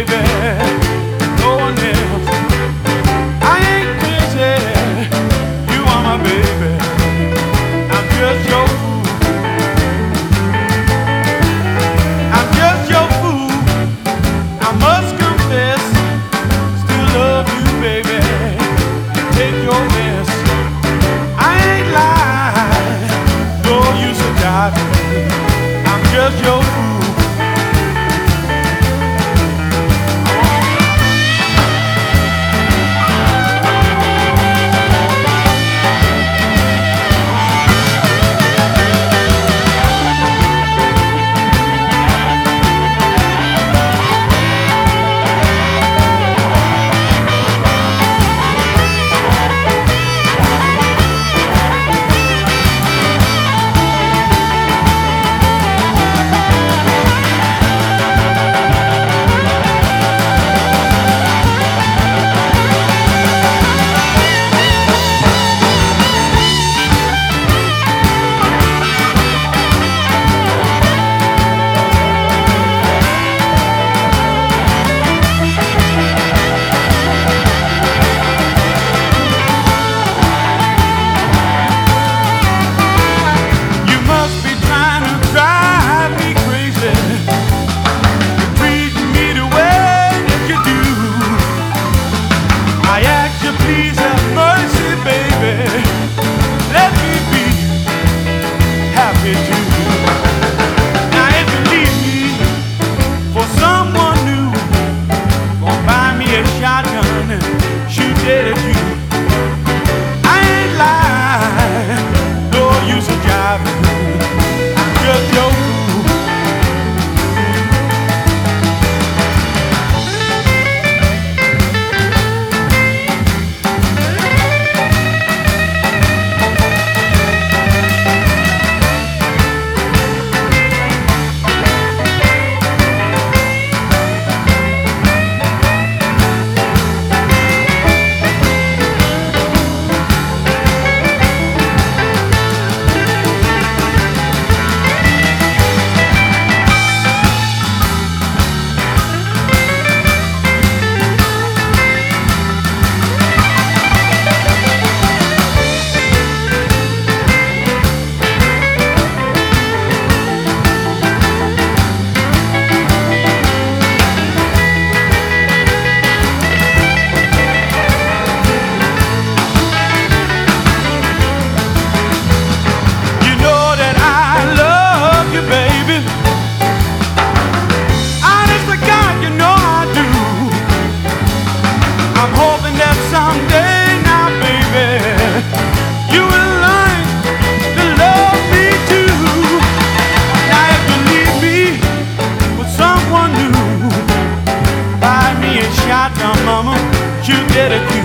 baby. No one else. I ain't crazy. You are my baby. I'm just your fool. I'm just your fool. I must confess. Still love you, baby. Take your best. I ain't lying. No use of jiving. I'm just your fool. Mama, you did it.